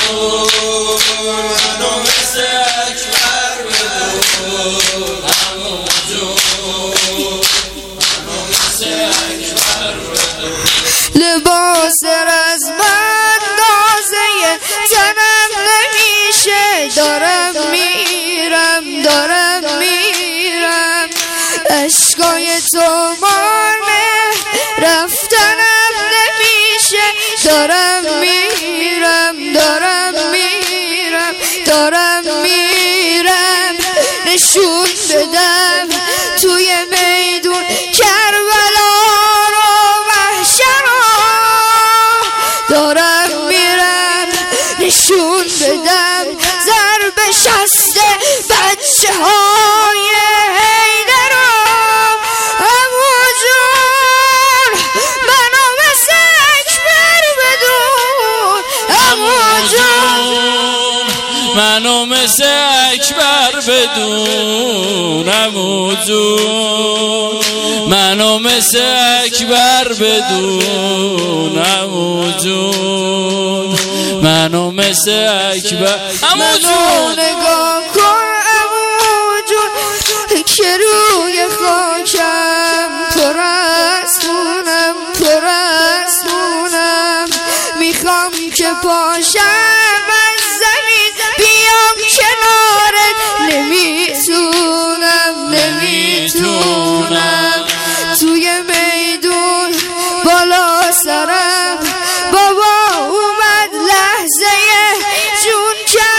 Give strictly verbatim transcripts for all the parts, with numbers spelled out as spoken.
منو مثل اکبر بدون عمو جون منو مثل اکبر بدون لباس رزمن نازه تنم نمیشه دارم میرم دارم میرم عشقای تو مانه رفتنم نمیشه دارم میرم دارم میرم دارم میرم نشون بدم توی میدون کربلا رو محشر رو دارم میرم نشون بدم ضرب شست بچه های حیدر رو عمو جون منو مثل اکبر بدون عمو جون منو مثل اکبر بدون عمو جون منو مثل اکبر بدون عمو جون منو مثل اکبر عمو جون نگاه کن عمو جون که روی خاکم پر از خونم پر از خونم میخوام که پاشم از زمین بیام کنارت نمیتونم نمیتونم توی میدون بالا سرم بابا اومد لحظه جون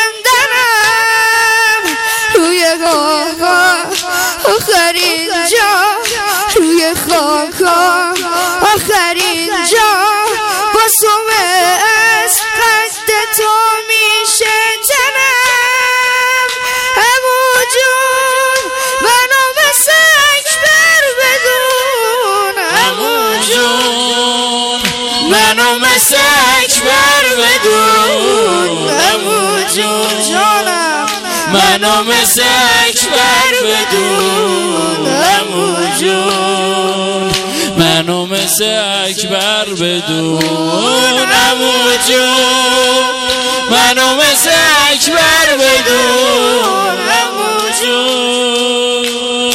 کندنم روی خاکا آخرین جا روی خاکا آخرین جا با سومه از قد تو میشه تنم عمو جون منو مثل اکبر بدون عمو جون منو مثل اکبر بدون عمو جون جانم منو مثل اکبر بدون عمو جون منو مثل اکبر بدون عمو جون منو مثل اکبر بدون عمو جون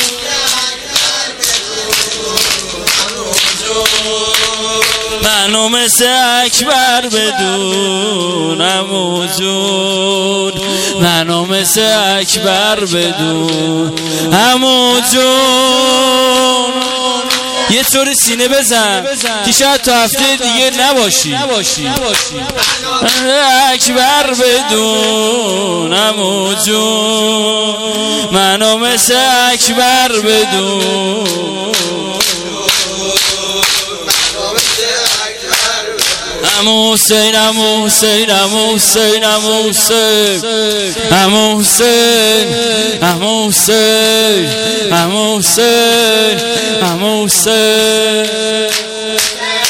منو مثل اکبر بدون عمو جون منو مثل اکبر بدون عمو جون یه طور سینه بزن که شاید تا هفته دیگه نباشی اکبر بدون عمو جون منو مثل اکبر بدون عمو حسین عمو حسین عمو حسین عمو حسین عمو حسین عمو حسین عمو حسین عمو حسین